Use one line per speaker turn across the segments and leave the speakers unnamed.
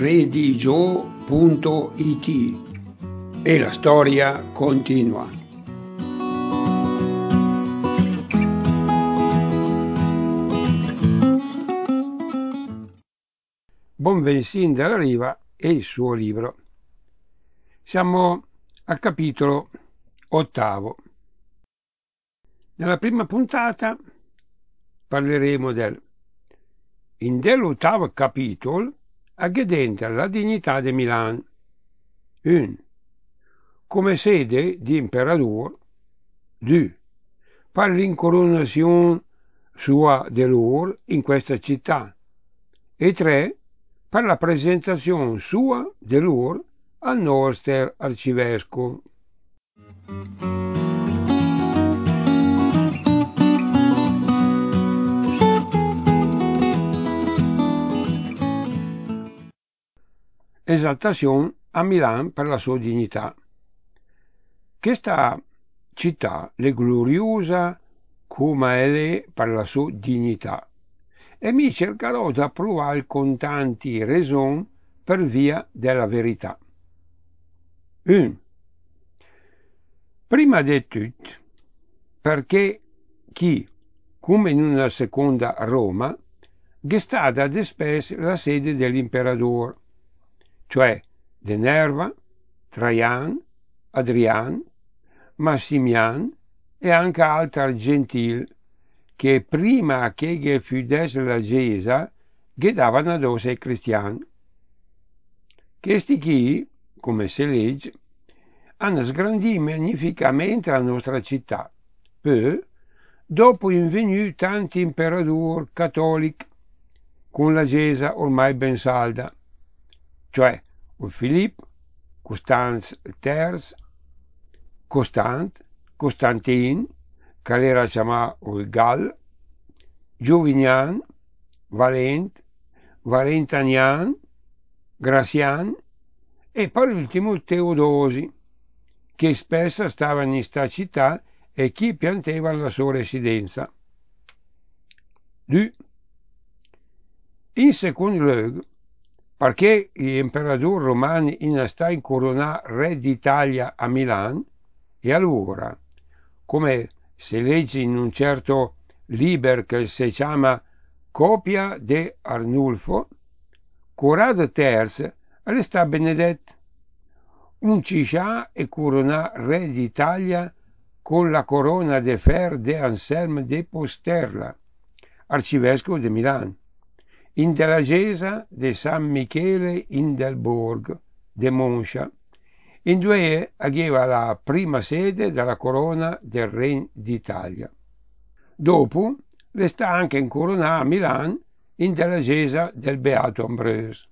redigio.it e la storia continua. Bonvensin della Riva e il suo libro. Siamo al capitolo 8. Nella prima puntata parleremo in dell'8 capitolo agghedente la dignità di Milan. 1. Come sede di imperador. 2. Per l'incoronazione sua dell'or in questa città. E 3. Per la presentazione sua dell'or al nostro arcivescovo. Esaltazione a Milan per la sua dignità. Questa città è gloriosa come è per la sua dignità e mi cercherò di provare con tanti ragioni per via della verità. 1. Prima di tutto, perché chi, come in una seconda Roma, è stata ad espes la sede dell'imperatore, cioè de Nerva, Traian, Adrian, Massimian e anche altri gentili che prima che chiudesse la Chiesa davano addosso ai cristiani. Questi qui, come si legge, hanno sgrandito magnificamente la nostra città. Poi, dopo invenuti tanti imperatori cattolici con la Chiesa ormai ben salda, cioè il Filippo, Costanz III, Costantin, che era chiamato il Gall, Giovinian, Valentinian, Grazian e per ultimo Teodosi, che spesso stava in sta città e chi piantava la sua residenza. 2. In secondo luogo, perché gli imperatori romani in sta incoronati re d'Italia a Milan, e allora, come si legge in un certo libro che si chiama Copia de Arnulfo, Corrado III resta benedetto, un ciscià e coronà re d'Italia con la corona de fer de Anselmo de Posterla, arcivescovo di Milano, in della chiesa di San Michele in del Borgo de Moncia, in dove aveva la prima sede della corona del Re d'Italia. Dopo resta anche incoronato a Milano in della chiesa del Beato Ambrosio.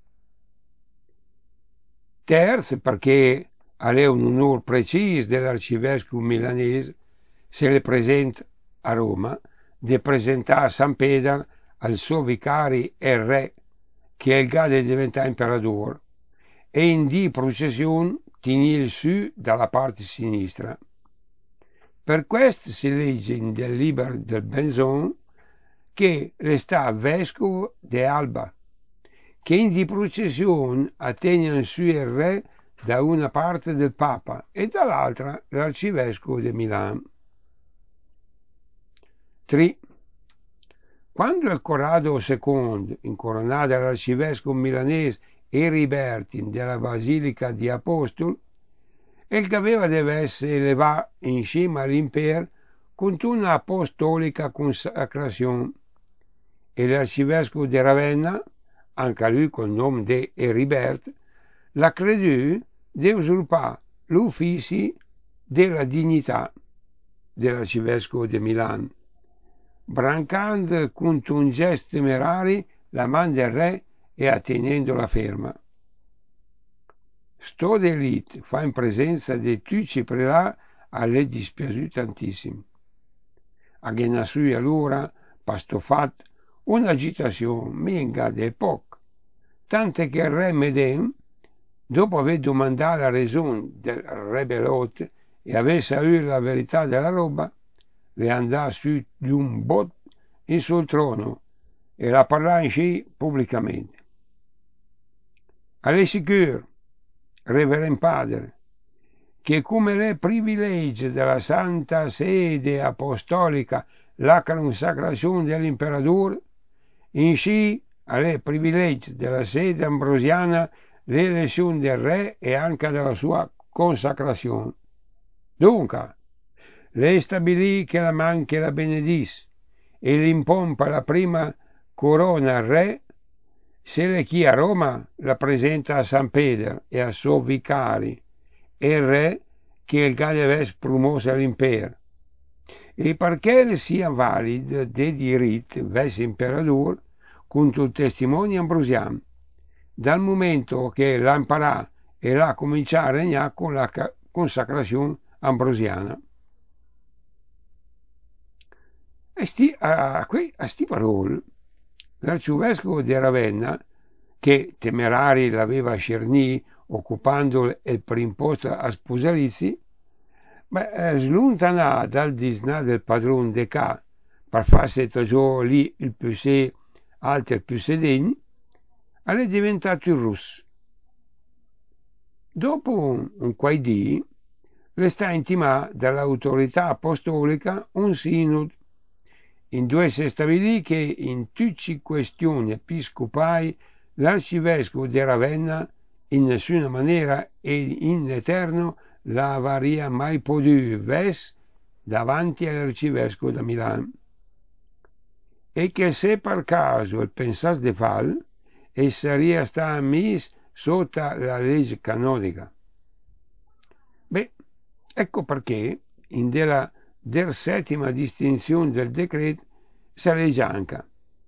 Terzo, perché aveva un onore preciso dell'arcivescovo milanese, se le presenta a Roma, di presentare a San Pedro al suo vicario e re, che è il grado di diventare imperatore, e in di processione tenere su dalla parte sinistra. Per questo si legge nel libro del Benzon che resta vescovo di Alba, che in di processione attengono su il re da una parte del Papa e dall'altra l'arcivescovo di Milano. 3. Quando il Corrado II, incoronato dall'arcivescovo milanese Eriberti della Basilica di Apostoli, e che aveva deve essere elevato in cima all'impero con una apostolica consacrazione, e l'arcivescovo di Ravenna, anche lui col nome di Eribert, la credù di usurpare l'ufficio della dignità dell'arcivescovo di Milano, brancando con un gesto temerario la mano del re e attenendola ferma. Sto d'elite fa in presenza di tutti i prelati alle dispiaciuto tantissimo. A Ghenasui allora pasto fatto un'agitazione minga d'epoca, tant'è che il re Medem, dopo aver domandato la ragione del rebellote e aver saputo la verità della roba, le andò su di un botto in sul trono e la parlò in sci pubblicamente. Alle sicuro, Reverend Padre, che come le privilegio della Santa Sede Apostolica la consacrazione dell'imperatore, in sci alle privilegi della sede ambrosiana l'elezione del re e anche della sua consacrazione. Dunque, lei stabilì che la manche la benedisse e l'impompa la prima corona al re, se le chi a Roma la presenta a San Pedro e a suo vicari, e il re che il Galles promosse all'impero. E perché sia valido de diritto verso imperatore contro il testimone ambrosiano, dal momento che l'imparà e l'ha cominciato a regnare con la consacrazione ambrosiana. A sti parole, l'arcivescovo di Ravenna, che temerari l'aveva scernì occupando il preimposto a sposalizzi, slontana dal disnà del padrone de ca per farsi giù lì il più se alto e il più sedegni, è diventato il russo. Dopo un quai dì, le sta intimato dall'autorità apostolica un sinodo, in due si stabilì che in tutte questioni episcopai l'arcivescovo di Ravenna in nessuna maniera e in eterno la avaria mai potuto ves davanti all'arcivescovo da Milano, e che se per caso il pensasse di fare, e sarebbe stato messo sotto la legge canonica. Beh, ecco perché in della settima distinzione del decreto si legge anche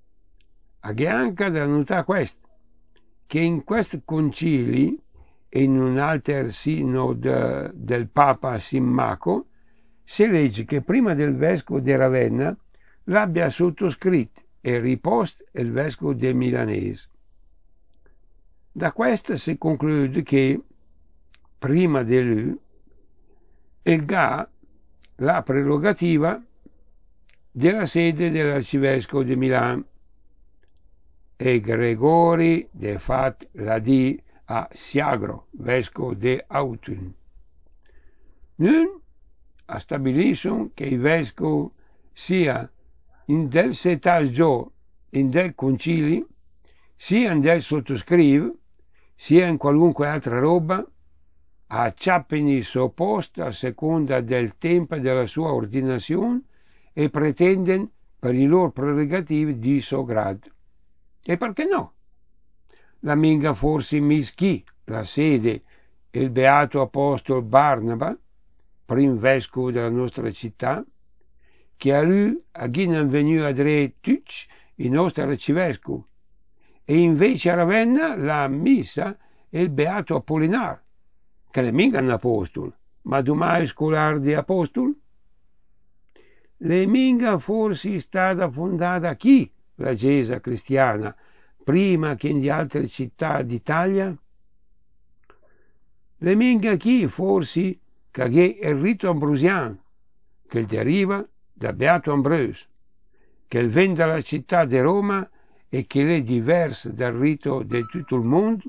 da notare questo, che in questi concili e in un altro sinodo del Papa Simmaco si legge che prima del vescovo di Ravenna l'abbia sottoscritto e riposto il vescovo di Milanese. Da questo si conclude che prima di lui il GA la prerogativa della sede dell'arcivescovo di Milano e Gregori de fat la di a Siagro, vescovo di Autun. Nun a stabiliscono che il vescovo sia in del setaggio in del concili, sia in del sottoscrive, sia in qualunque altra roba, a ciappeni sopposto a seconda del tempo della sua ordinazione e pretenden per i loro prerogativi di suo grado. E perché no? La minga forse mischi la sede e il beato apostolo Barnaba, prim vescovo della nostra città, che a lui a chi non veniva a dire tutti i nostri arcivescovi, e invece a Ravenna la missa e il beato Apollinar, che le minga un apostolo, ma domai scolare di apostolo? Le minga forse è stata fondata chi la Chiesa cristiana, prima che in altre città d'Italia? Le minga chi forse che è il rito ambrosiano, che deriva da Beato Ambrosio, che viene dalla città di Roma e che è diverso dal rito di tutto il mondo?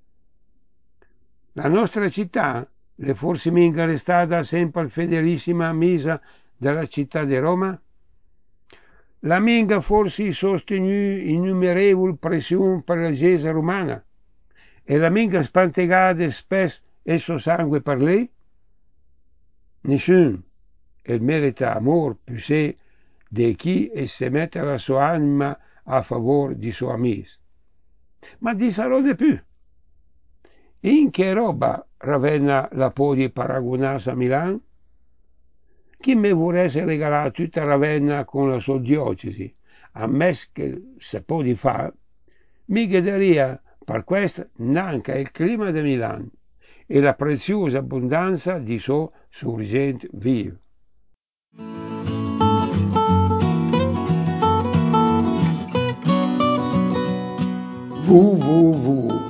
La nostra città è forse minga restata sempre fedelissima a misa della città di Roma? La minga forse sostenuto innumerevoli pressioni per la Chiesa romana e la minga spantegata spesso il suo sangue per lei? Nessuno. E merita amor più se di chi e se mette la sua anima a favore di suo amico. Ma di sarò di più. In che roba Ravenna la può paragonare a Milano? Chi mi voresse regalare tutta Ravenna con la sua diocesi, a me che se può di fare, mi chiederia per questo neanche il clima di Milano e la preziosa abbondanza di suo sorgente vivo.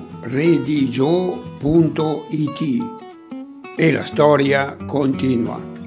www.redigio.it e la storia continua.